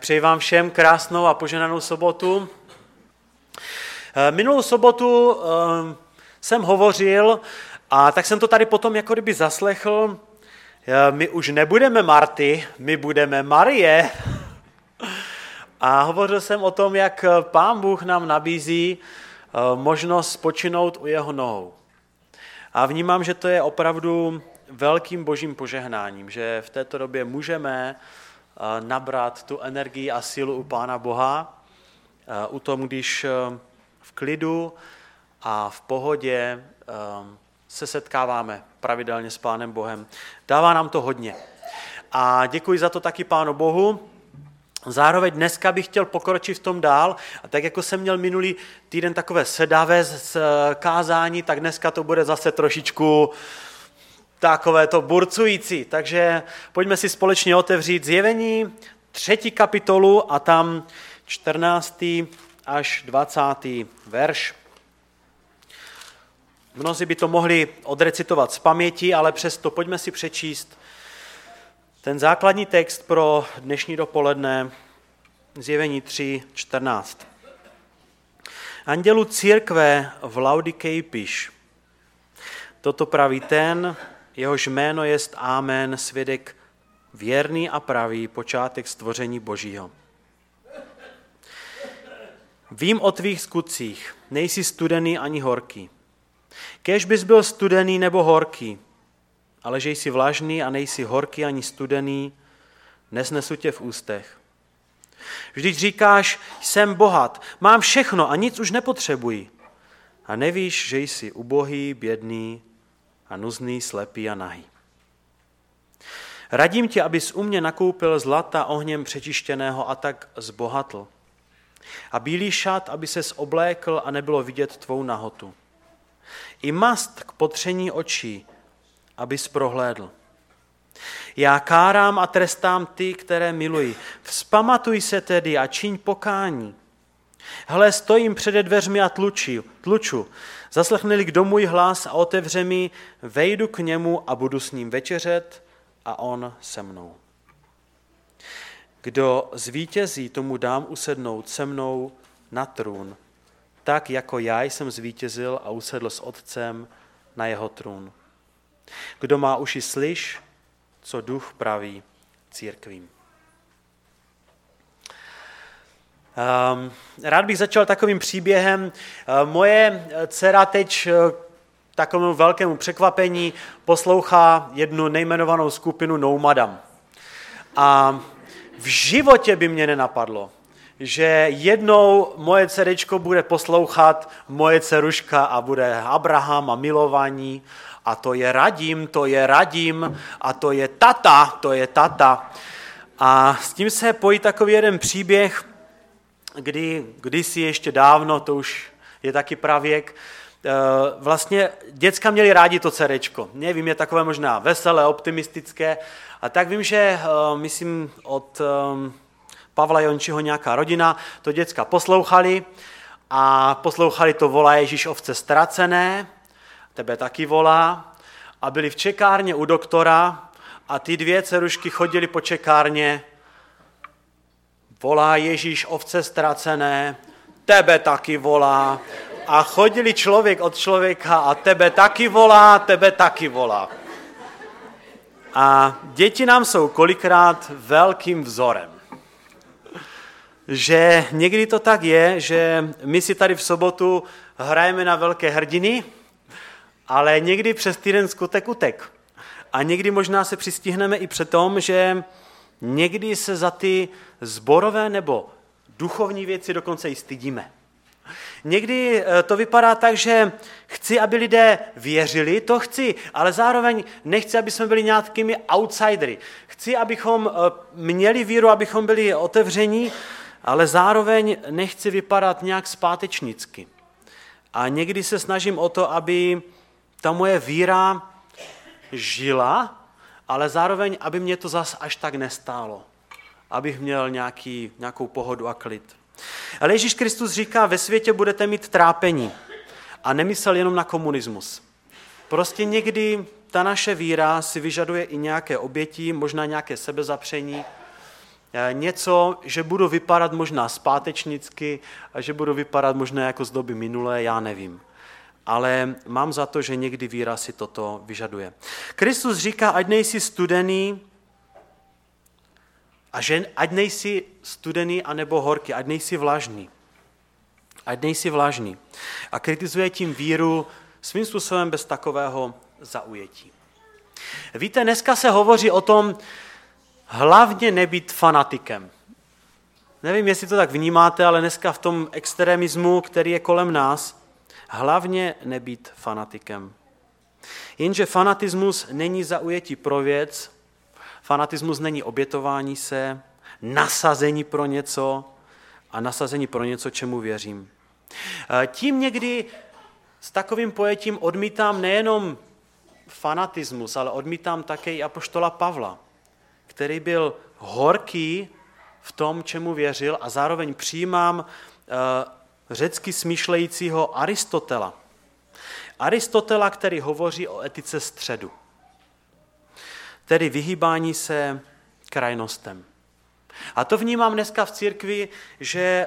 Přeji vám všem krásnou a požehnanou sobotu. Minulou sobotu jsem hovořil a tak jsem to tady potom jako kdyby zaslechl. My už nebudeme Marty, my budeme Marie. A hovořil jsem o tom, jak Pán Bůh nám nabízí možnost spočinout u jeho nohou. A vnímám, že to je opravdu velkým božím požehnáním, že v této době můžeme nabrat tu energii a sílu u Pána Boha, u tom, když v klidu a v pohodě se setkáváme pravidelně s Pánem Bohem. Dává nám to hodně. A děkuji za to taky Pánu Bohu. Zároveň dneska bych chtěl pokročit v tom dál, a tak jako jsem měl minulý týden takové sedavé kázání, tak dneska to bude zase trošičku takové to burcující. Takže pojďme si společně otevřít Zjevení 3. kapitolu a tam 14. až 20. verš. Mnozí by to mohli odrecitovat z paměti, ale přesto pojďme si přečíst ten základní text pro dnešní dopoledne, Zjevení 3:14. Andělu církve v Laodikeji piš. Toto praví ten, jehož jméno jest Amen, svědek věrný a pravý, počátek stvoření Božího. Vím o tvých skutcích, nejsi studený ani horký. Kéž bys byl studený nebo horký, ale že jsi vlažný a nejsi horký ani studený, nesnesu tě v ústech. Vždyť říkáš, jsem bohat, mám všechno a nic už nepotřebuji. A nevíš, že jsi ubohý, bědný a nuzný, slepý a nahý. Radím tě, abys u mě nakoupil zlata ohněm přečištěného a tak zbohatl. A bílý šat, aby ses oblékl a nebylo vidět tvou nahotu. I mast k potření očí, abys prohlédl. Já kárám a trestám ty, které miluji. Vzpamatuj se tedy a čiň pokání. Hle, stojím přede dveřmi a tluču. Zaslechne-li kdo můj hlas a otevře mi, vejdu k němu a budu s ním večeřet a on se mnou. Kdo zvítězí, tomu dám usednout se mnou na trůn, tak jako já jsem zvítězil a usedl s Otcem na jeho trůn. Kdo má uši, slyš, co Duch praví církvím. Rád bych začal takovým příběhem. Moje dcera teď takovému velkému překvapení poslouchá jednu nejmenovanou skupinu No Madam. A v životě by mě nenapadlo, že jednou moje dcerečko bude poslouchat moje dceruška a bude Abraham a milování a to je Radim a to je tata. A s tím se pojí takový jeden příběh, kdysi ještě dávno, to už je taky pravěk, vlastně děcka měli rádi to dcerečko. Nevím, je takové možná veselé, optimistické. A tak vím, že myslím od Pavla Jončiho nějaká rodina to děcka poslouchali a poslouchali to Volá Ježíš ovce ztracené, tebe taky volá, a byli v čekárně u doktora a ty dvě dcerušky chodily po čekárně, Volá Ježíš ovce ztracené, tebe taky volá, a chodili člověk od člověka a tebe taky volá. A děti nám jsou kolikrát velkým vzorem. Že někdy to tak je, že my si tady v sobotu hrajeme na velké hrdiny, ale někdy přes týden skutek utek. A někdy možná se přistihneme i při tom, že někdy se za ty zborové nebo duchovní věci dokonce i stydíme. Někdy to vypadá tak, že chci, aby lidé věřili, to chci, ale zároveň nechci, aby jsme byli nějakými outsidery. Chci, abychom měli víru, abychom byli otevření, ale zároveň nechci vypadat nějak zpátečnicky. A někdy se snažím o to, aby ta moje víra žila, ale zároveň, aby mě to zas až tak nestálo. Abych měl nějakou pohodu a klid. Ale Ježíš Kristus říká, ve světě budete mít trápení. A nemyslel jenom na komunismus. Prostě někdy ta naše víra si vyžaduje i nějaké oběti, možná nějaké sebezapření. něco, že budu vypadat možná zpátečnicky a že budu vypadat možná jako z doby minulé, já nevím. Ale mám za to, že někdy víra si toto vyžaduje. Kristus říká, ať nejsi studený, a že ať nejsi studený anebo horký, ať nejsi vlažný. Ať nejsi vlažný. A kritizuje tím víru svým způsobem bez takového zaujetí. Víte, dneska se hovoří o tom, hlavně nebýt fanatikem. Nevím, jestli to tak vnímáte, ale dneska v tom extremismu, který je kolem nás, hlavně nebýt fanatikem. Jenže fanatismus není zaujetí pro věc, fanatismus není obětování se, nasazení pro něco a nasazení pro něco, čemu věřím. Tím někdy s takovým pojetím odmítám nejenom fanatismus, ale odmítám také i apoštola Pavla, který byl horký v tom, čemu věřil, a zároveň přijímám řecky smýšlejícího Aristotela. Aristotela, který hovoří o etice středu, tedy vyhýbání se krajnostem. A to vnímám dneska v církvi, že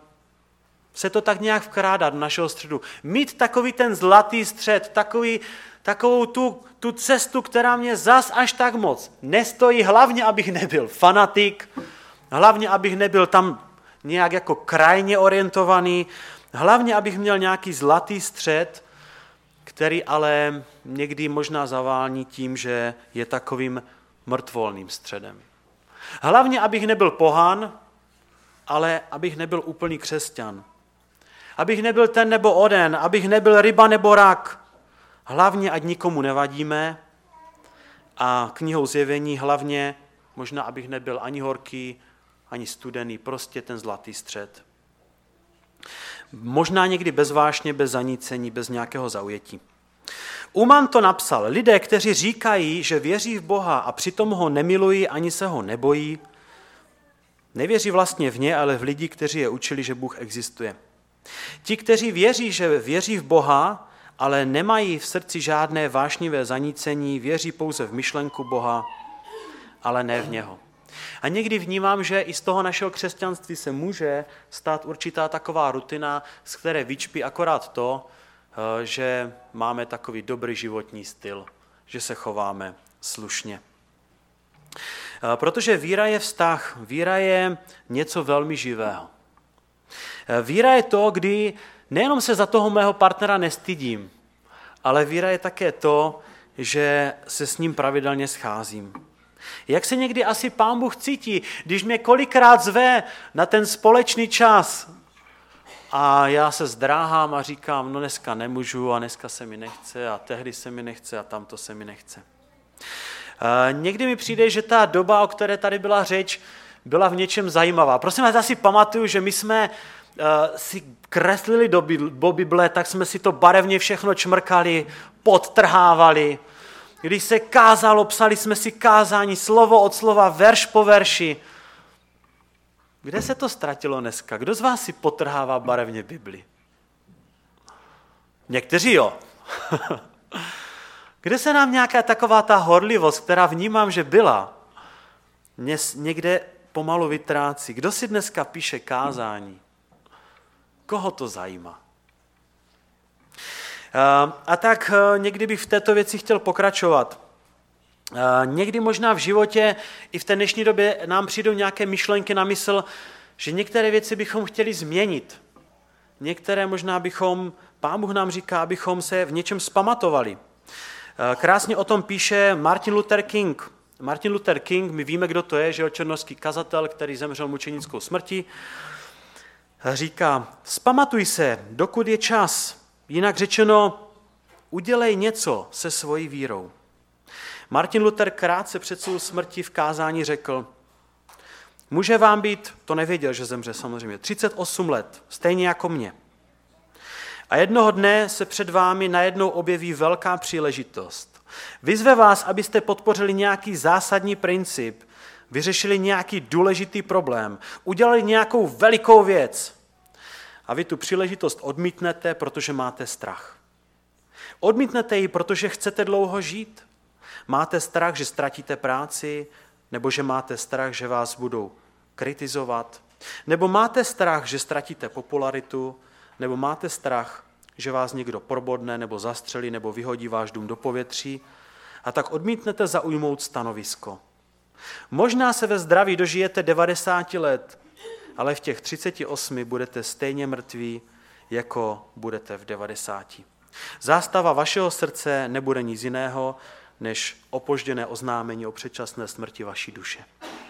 se to tak nějak vkrádá do našeho středu. Mít takový ten zlatý střed, takovou tu cestu, která mě zas až tak moc nestojí, hlavně abych nebyl fanatik, hlavně abych nebyl tam nějak jako krajně orientovaný, hlavně abych měl nějaký zlatý střed, který ale někdy možná zavání tím, že je takovým mrtvolným středem. Hlavně abych nebyl pohan, ale abych nebyl úplný křesťan. Abych nebyl ten nebo onen, abych nebyl ryba nebo rak. Hlavně, ať nikomu nevadíme, a knihou Zjevení hlavně, možná abych nebyl ani horký, ani studený, prostě ten zlatý střed. Možná někdy bez vášně, bez zanícení, bez nějakého zaujetí. Uman to napsal, lidé, kteří říkají, že věří v Boha a přitom ho nemilují ani se ho nebojí, nevěří vlastně v ně, ale v lidi, kteří je učili, že Bůh existuje. Ti, kteří věří, že věří v Boha, ale nemají v srdci žádné vášnivé zanícení, věří pouze v myšlenku Boha, ale ne v něho. A někdy vnímám, že i z toho našeho křesťanství se může stát určitá taková rutina, z které vyčpí akorát to, že máme takový dobrý životní styl, že se chováme slušně. Protože víra je vztah, víra je něco velmi živého. Víra je to, kdy nejenom se za toho mého partnera nestydím, ale víra je také to, že se s ním pravidelně scházím. Jak se někdy asi Pán Bůh cítí, když mě kolikrát zve na ten společný čas a já se zdráhám a říkám, no dneska nemůžu a dneska se mi nechce a tehdy se mi nechce a tamto se mi nechce. Někdy mi přijde, že ta doba, o které tady byla řeč, byla v něčem zajímavá. Prosím vás, já si pamatuju, že my jsme si kreslili do Bible, tak jsme si to barevně všechno čmrkali, podtrhávali. Když se kázalo, psali jsme si kázání slovo od slova, verš po verši. Kde se to ztratilo dneska? Kdo z vás si podtrhává barevně Bibli? Někteří jo. Kde se nám nějaká taková ta horlivost, která vnímám, že byla, někde pomalu vytrácí? Kdo si dneska píše kázání? Koho to zajímá? A tak někdy bych v této věci chtěl pokračovat. Někdy možná v životě i v té dnešní době nám přijdou nějaké myšlenky na mysl, že některé věci bychom chtěli změnit. Některé možná Pán Bůh nám říká, abychom se v něčem zpamatovali. Krásně o tom píše Martin Luther King. Martin Luther King, my víme, kdo to je, že je černošský kazatel, který zemřel mučenickou smrtí. Říká, vzpamatuj se, dokud je čas. Jinak řečeno, udělej něco se svojí vírou. Martin Luther krátce před svou smrtí v kázání řekl, může vám být, to nevěděl, že zemře samozřejmě, 38 let, stejně jako mě. A jednoho dne se před vámi najednou objeví velká příležitost. Vyzve vás, abyste podpořili nějaký zásadní princip, vyřešili nějaký důležitý problém, udělali nějakou velikou věc. A vy tu příležitost odmítnete, protože máte strach. Odmítnete ji, protože chcete dlouho žít. Máte strach, že ztratíte práci, nebo že máte strach, že vás budou kritizovat? Nebo máte strach, že ztratíte popularitu? Nebo máte strach, že vás někdo probodne nebo zastřelí nebo vyhodí váš dům do povětří? A tak odmítnete zaujmout stanovisko. Možná se ve zdraví dožijete 90 let, ale v těch 38 budete stejně mrtví, jako budete v 90. Zástava vašeho srdce nebude nic jiného, než opožděné oznámení o předčasné smrti vaší duše.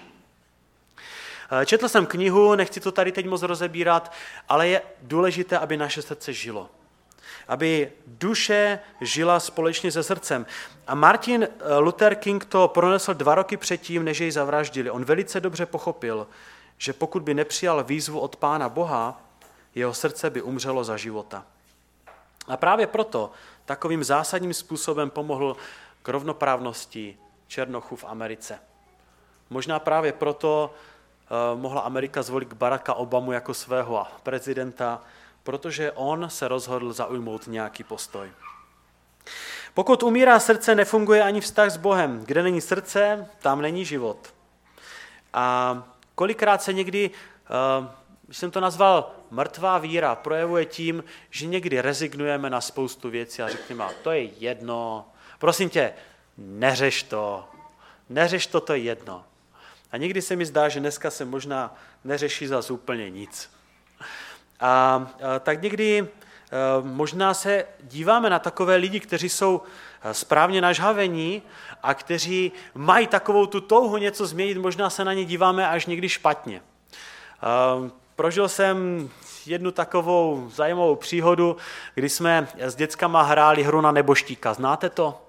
Četl jsem knihu, nechci to tady teď moc rozebírat, ale je důležité, aby naše srdce žilo. Aby duše žila společně se srdcem. A Martin Luther King to pronesl 2 roky předtím, než jej zavraždili. On velice dobře pochopil, že pokud by nepřijal výzvu od Pána Boha, jeho srdce by umřelo za života. A právě proto takovým zásadním způsobem pomohl k rovnoprávnosti černochů v Americe. Možná právě proto mohla Amerika zvolit Baracka Obamu jako svého prezidenta, protože on se rozhodl zaujmout nějaký postoj. Pokud umírá srdce, nefunguje ani vztah s Bohem. Kde není srdce, tam není život. A kolikrát se někdy, když jsem to nazval mrtvá víra, projevuje tím, že někdy rezignujeme na spoustu věcí a řekneme, to je jedno, prosím tě, neřeš to, to je jedno. A někdy se mi zdá, že dneska se možná neřeší zas úplně nic. A tak někdy možná se díváme na takové lidi, kteří jsou správně nažhavení a kteří mají takovou tu touhu něco změnit, možná se na ně díváme až někdy špatně. Prožil jsem jednu takovou zajímavou příhodu, kdy jsme s dětskama hráli hru na neboštíka. Znáte to?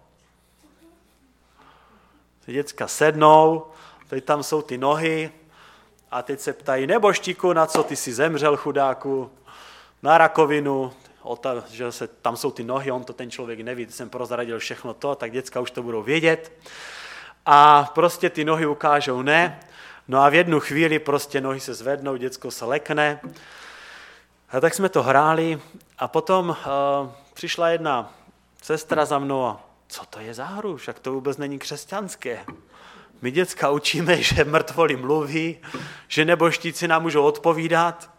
Děcka sednou, teď tam jsou ty nohy a teď se ptají, neboštíku, na co ty jsi zemřel, chudáku? Na rakovinu, že tam jsou ty nohy, on to ten člověk neví, jsem prozradil všechno to, tak děcka už to budou vědět. A prostě ty nohy ukážou ne, no a v jednu chvíli prostě nohy se zvednou, děcko se lekne. A tak jsme to hráli a potom přišla jedna sestra za mnou a co to je za hru, však to vůbec není křesťanské. My děcka učíme, že mrtvoly mluví, že neboštíci nám můžou odpovídat.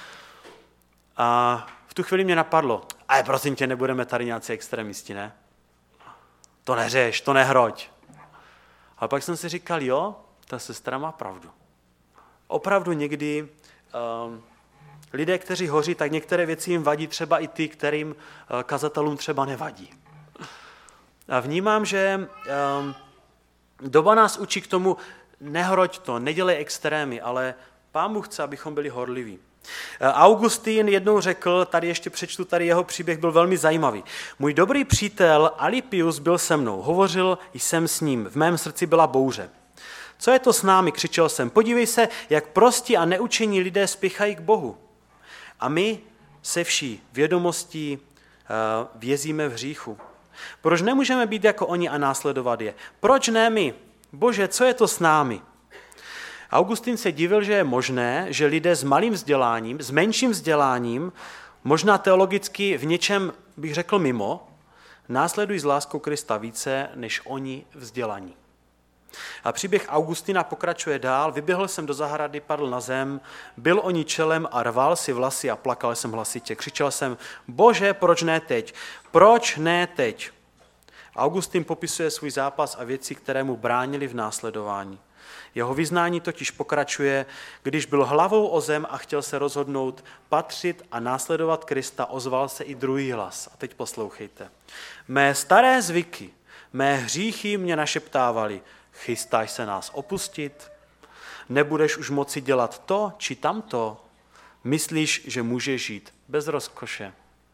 A v tu chvíli mě napadlo, ale prosím tě, nebudeme tady nějací extremisti, ne? To neřeš, to nehroď. A pak jsem si říkal, jo, ta sestra má pravdu. Opravdu někdy lidé, kteří hoří, tak některé věci jim vadí, třeba i ty, kterým kazatelům třeba nevadí. A vnímám, že doba nás učí k tomu, nehroď to, nedělej extrémy, ale Pán Bůh chce, abychom byli horliví. Augustín jednou řekl, tady ještě přečtu, tady jeho příběh byl velmi zajímavý. Můj dobrý přítel Alipius byl se mnou, hovořil jsem s ním, v mém srdci byla bouře. Co je to s námi, křičel jsem, podívej se, jak prostí a neučení lidé spěchají k Bohu. A my se vší vědomostí vězíme v hříchu. Proč nemůžeme být jako oni a následovat je? Proč ne my? Bože, co je to s námi? Augustín se divil, že je možné, že lidé s malým vzděláním, s menším vzděláním, možná teologicky v něčem, bych řekl mimo, následují s láskou Krista více, než oni vzdělaní. A příběh Augustina pokračuje dál. Vyběhl jsem do zahrady, padl na zem, byl o ní čelem a rval si vlasy a plakal jsem hlasitě. Křičel jsem, Bože, proč ne teď? Proč ne teď? Augustin popisuje svůj zápas a věci, které mu bránili v následování. Jeho vyznání totiž pokračuje, když byl hlavou o zem a chtěl se rozhodnout patřit a následovat Krista, ozval se i druhý hlas. A teď poslouchejte. Mé staré zvyky, mé hříchy mě našeptávali, chystáš se nás opustit? Nebudeš už moci dělat to či tamto? Myslíš, že můžeš žít bez rozkoše?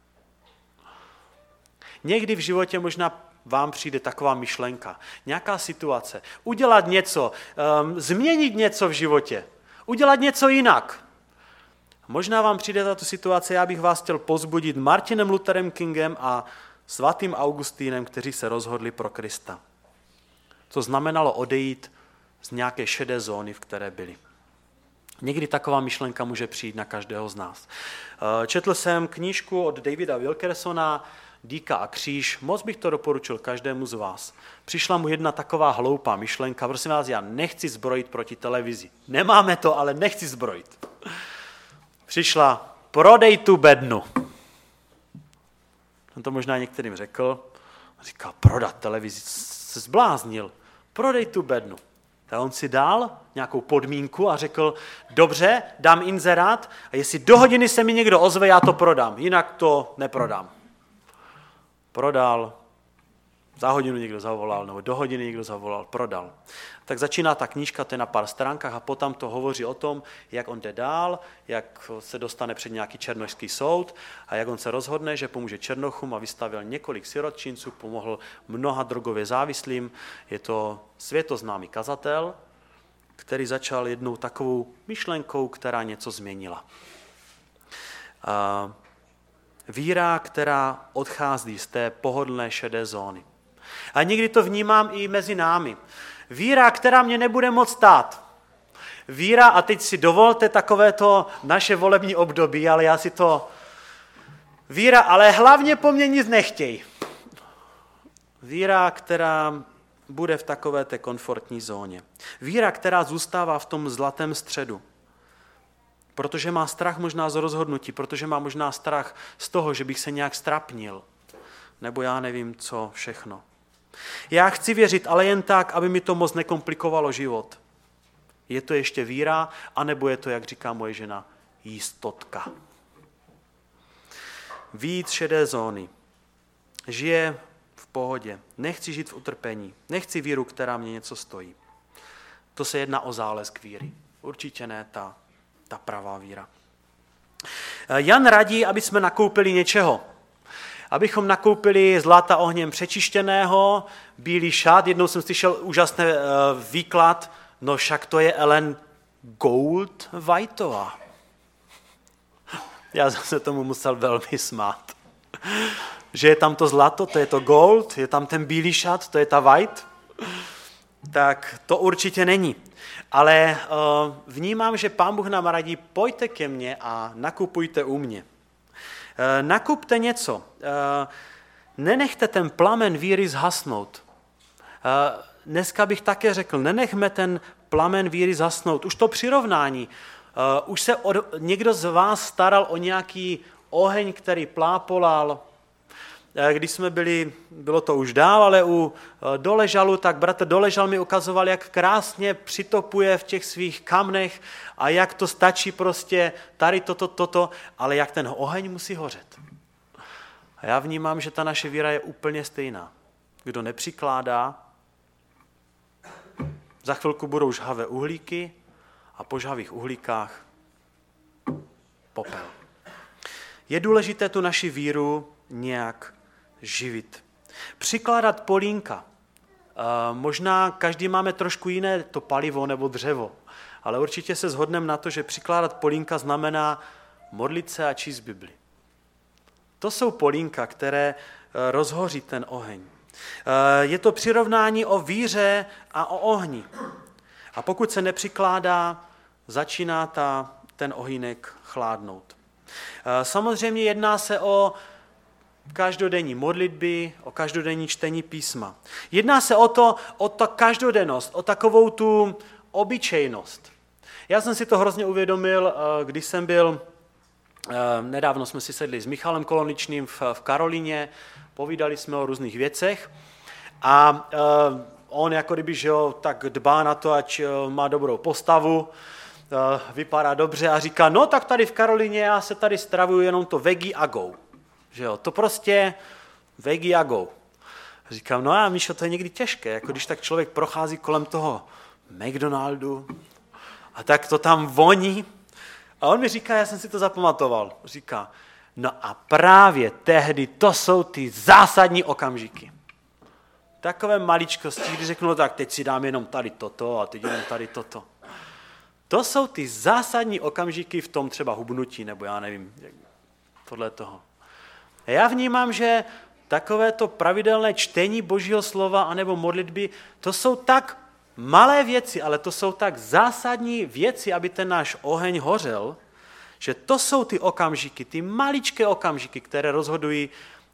Někdy v životě možná vám přijde taková myšlenka, nějaká situace, udělat něco, změnit něco v životě, udělat něco jinak. Možná vám přijde tato situace, já bych vás chtěl povzbudit Martinem Lutherem Kingem a svatým Augustínem, kteří se rozhodli pro Krista. To znamenalo odejít z nějaké šedé zóny, v které byli. Někdy taková myšlenka může přijít na každého z nás. Četl jsem knížku od Davida Wilkersona, dýka a kříž, moc bych to doporučil každému z vás. Přišla mu jedna taková hloupá myšlenka, prosím vás, já nechci zbrojit proti televizi. Nemáme to, ale nechci zbrojit. Přišla, prodej tu bednu. On to možná některým řekl. Říká, prodat televizi, se zbláznil. Prodej tu bednu. Tak on si dal nějakou podmínku a řekl, dobře, dám inzerát a jestli do hodiny se mi někdo ozve, já to prodám, jinak to neprodám. Prodal, za hodinu někdo zavolal, nebo do hodiny někdo zavolal, prodal. Tak začíná ta knížka, to je na pár stránkách a potom to hovoří o tom, jak on jde dál, jak se dostane před nějaký černošský soud a jak on se rozhodne, že pomůže černochům a vystavil několik sirotčinců, pomohl mnoha drogově závislým. Je to světoznámý kazatel, který začal jednou takovou myšlenkou, která něco změnila. Víra, která odchází z té pohodlné šedé zóny. A někdy to vnímám i mezi námi. Víra, která mě nebude moc stát. Víra, a teď si dovolte takovéto naše volební období, ale já si to... Víra, ale hlavně po mně nic nechtěj. Víra, která bude v takové té komfortní zóně. Víra, která zůstává v tom zlatém středu. Protože má strach možná z rozhodnutí, protože má možná strach z toho, že bych se nějak strapnil. Nebo já nevím, co všechno. Já chci věřit, ale jen tak, aby mi to moc nekomplikovalo život. Je to ještě víra, anebo je to, jak říká moje žena, jistotka. Vyjít z šedé zóny. Žije v pohodě. Nechci žít v utrpení. Nechci víru, která mě něco stojí. To se jedná o zálesk víry. Určitě ne ta pravá víra. Jan radí, aby jsme nakoupili něčeho. Abychom nakoupili zlata ohněm přečištěného, bílý šat. Jednou jsem slyšel úžasný výklad, no však to je Ellen Gold Whiteová. Já jsem se tomu musel velmi smát. Že je tam to zlato, to je to gold, je tam ten bílý šat, to je ta white. Tak to určitě není. Ale vnímám, že Pán Bůh nám radí, pojďte ke mně a nakupujte u mě. Nakupte něco. Nenechte ten plamen víry zhasnout. Dneska bych také řekl, nenechme ten plamen víry zhasnout. Už to přirovnání. Už se někdo z vás staral o nějaký oheň, který plápolal. Když jsme byli, bylo to už dál, ale u Doležalu, tak bratr Doležal mi ukazoval, jak krásně přitopuje v těch svých kamnech a jak to stačí prostě tady toto, ale jak ten oheň musí hořet. A já vnímám, že ta naše víra je úplně stejná. Kdo nepřikládá, za chvilku budou žhavé uhlíky a po žhavých uhlíkách popel. Je důležité tu naši víru nějak živit. Přikládat polínka. Možná každý máme trošku jiné to palivo nebo dřevo, ale určitě se shodneme na to, že přikládat polínka znamená modlit se a číst Bibli. To jsou polínka, které rozhoří ten oheň. Je to přirovnání o víře a o ohni. A pokud se nepřikládá, začíná ten ohýnek chladnout. Samozřejmě jedná se o každodenní modlitby, o každodenní čtení písma. Jedná se o ta každodennost, o takovou tu obyčejnost. Já jsem si to hrozně uvědomil, když jsem byl, nedávno jsme si sedli s Michalem Koloničným v Karolíně, povídali jsme o různých věcech a on jako kdyby, že jo, tak dbá na to, ať má dobrou postavu, vypadá dobře a říká, no tak tady v Karolíně já se tady stravuju jenom to veggie a go. Že jo, to prostě veggie a go. Říkám, no a Míšo, to je někdy těžké, jako když tak člověk prochází kolem toho McDonaldu a tak to tam voní. A on mi říká, já jsem si to zapamatoval, říká, no a právě tehdy to jsou ty zásadní okamžiky. Takové maličkosti, když řeknu, no tak teď si dám jenom tady toto a teď jenom tady toto. To jsou ty zásadní okamžiky v tom třeba hubnutí, nebo já nevím, podle toho. A já vnímám, že takovéto pravidelné čtení Božího slova anebo modlitby, to jsou tak malé věci, ale to jsou tak zásadní věci, aby ten náš oheň hořel, že to jsou ty okamžiky, ty maličké okamžiky, které rozhodují,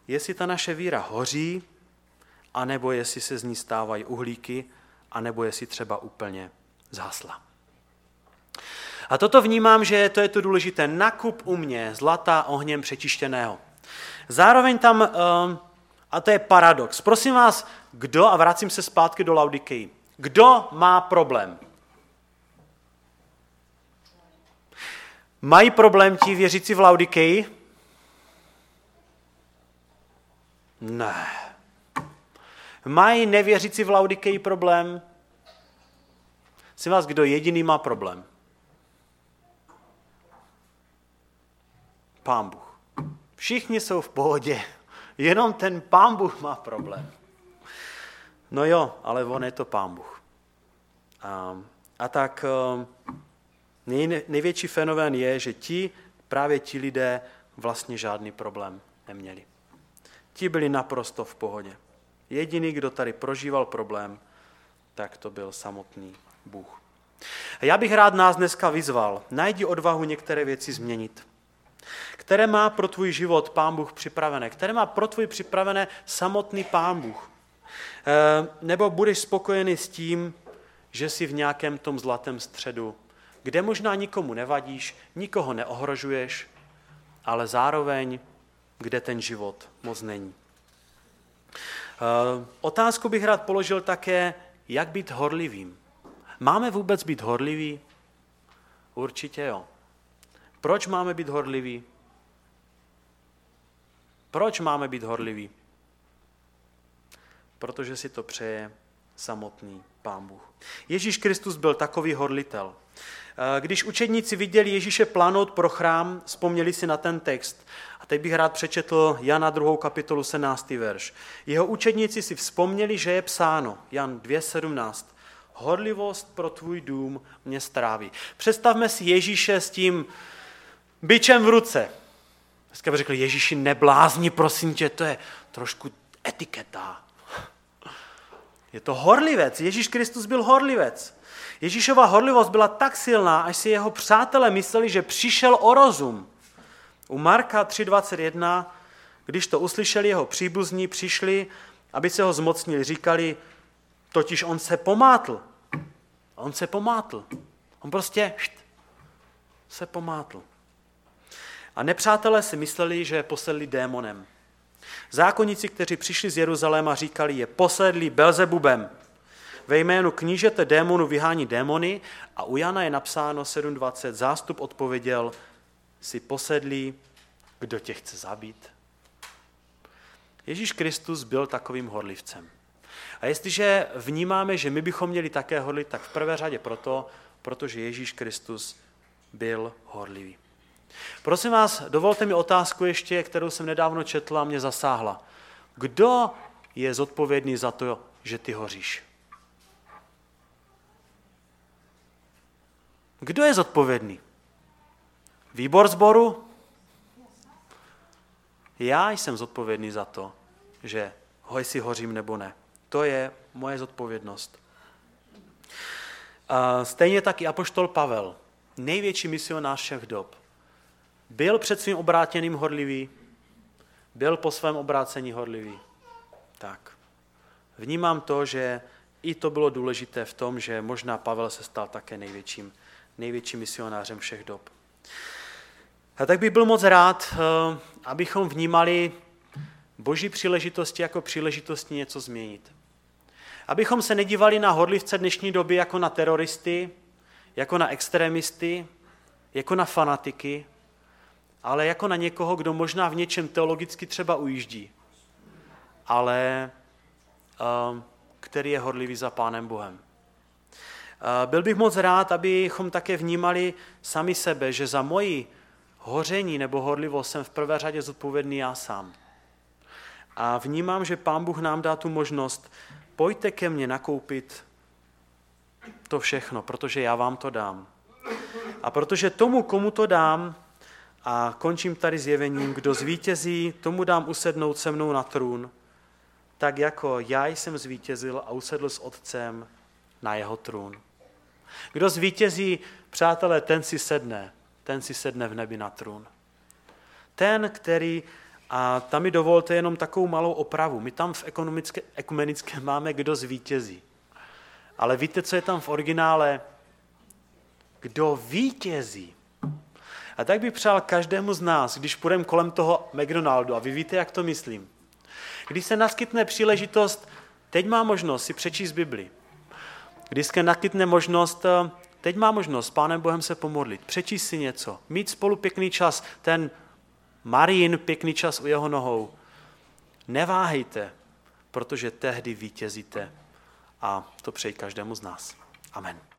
jestli ta naše víra hoří, anebo jestli se z ní stávají uhlíky, anebo jestli třeba úplně zhasla. A toto vnímám, že to je to důležité. Nakup u mě zlata ohněm přečištěného. Zároveň tam, a to je paradox, prosím vás, kdo, a vracím se zpátky do Laodikeji, kdo má problém? Mají problém ti věřící v Laodikeji? Ne. Mají nevěřící v Laodikeji problém? Prosím vás, kdo jediný má problém? Pán Bůh. Všichni jsou v pohodě, jenom ten Pán Bůh má problém. No jo, ale on je to Pán Bůh. A tak největší fenomén je, že právě ti lidé vlastně žádný problém neměli. Ti byli naprosto v pohodě. Jediný, kdo tady prožíval problém, tak to byl samotný Bůh. A já bych rád nás dneska vyzval, najdi odvahu některé věci změnit, které má pro tvůj život Pán Bůh připravené, které má pro tvůj připravené samotný Pán Bůh. Nebo budeš spokojený s tím, že jsi v nějakém tom zlatém středu, kde možná nikomu nevadíš, nikoho neohrožuješ, ale zároveň, kde ten život moc není. Otázku bych rád položil také, jak být horlivým. Máme vůbec být horliví? Určitě jo. Proč máme být horliví? Proč máme být horliví? Protože si to přeje samotný Pán Bůh. Ježíš Kristus byl takový horlitel. Když učedníci viděli Ježíše plánout pro chrám, vzpomněli si na ten text. A teď bych rád přečetl Jana 2. kapitolu 17. verš. Jeho učedníci si vzpomněli, že je psáno, Jan 2.17, horlivost pro tvůj dům mě stráví. Představme si Ježíše s tím bičem v ruce. Dneska by řekli, Ježíši, neblázni, prosím tě, to je trošku etiketa. Je to horlivec. Ježíš Kristus byl horlivec. Ježíšova horlivost byla tak silná, až si jeho přátelé mysleli, že přišel o rozum. U Marka 3.21, když to uslyšeli jeho příbuzní, přišli, aby se ho zmocnili, říkali, totiž on se pomátl. On se pomátl. On prostě se pomátl. A nepřátelé si mysleli, že je posedlý démonem. Zákonníci, kteří přišli z Jeruzaléma, říkali, je posedlý Belzebubem. Ve jménu knížete démonu vyhání démony a u Jana je napsáno 7.20. Zástup odpověděl, jsi posedlý, kdo tě chce zabít. Ježíš Kristus byl takovým horlivcem. A jestliže vnímáme, že my bychom měli také horlit, tak v prvé řadě protože Ježíš Kristus byl horlivý. Prosím vás, dovolte mi otázku ještě, kterou jsem nedávno četla a mě zasáhla. Kdo je zodpovědný za to, že ty hoříš? Kdo je zodpovědný? Výbor sboru? Já jsem zodpovědný za to, že jestli hořím nebo ne. To je moje zodpovědnost. A stejně tak i apoštol Pavel, největší misionář všech dob, byl před svým obrátěným horlivý, byl po svém obrácení horlivý. Tak. Vnímám to, že i to bylo důležité v tom, že možná Pavel se stal také největším misionářem všech dob. A tak bych byl moc rád, abychom vnímali Boží příležitosti jako příležitosti něco změnit. Abychom se nedívali na horlivce dnešní doby jako na teroristy, jako na extremisty, jako na fanatiky, ale jako na někoho, kdo možná v něčem teologicky třeba ujíždí, ale který je horlivý za Pánem Bohem. Byl bych moc rád, abychom také vnímali sami sebe, že za moji hoření nebo horlivost jsem v prvé řadě zodpovědný já sám. A vnímám, že Pán Bůh nám dá tu možnost, pojďte ke mně nakoupit to všechno, protože já vám to dám. A protože tomu, komu to dám, a končím tady zjevením, kdo zvítězí, tomu dám usednout se mnou na trůn, tak jako já jsem zvítězil a usedl s Otcem na jeho trůn. Kdo zvítězí, přátelé, ten si sedne v nebi na trůn. Ten, který A tam mi dovolte jenom takovou malou opravu. My tam v ekumenické máme kdo zvítězí. Ale víte, co je tam v originále? Kdo vítězí. A tak bych přál každému z nás, když půjdeme kolem toho McDonaldu, a vy víte, jak to myslím. Když se naskytne příležitost, teď má možnost si přečíst Bibli. Když se naskytne možnost, teď má možnost s Pánem Bohem se pomodlit, přečíst si něco, mít spolu pěkný čas, ten Marijin pěkný čas u jeho nohou. Neváhejte, protože tehdy vítězíte. A to přeji každému z nás. Amen.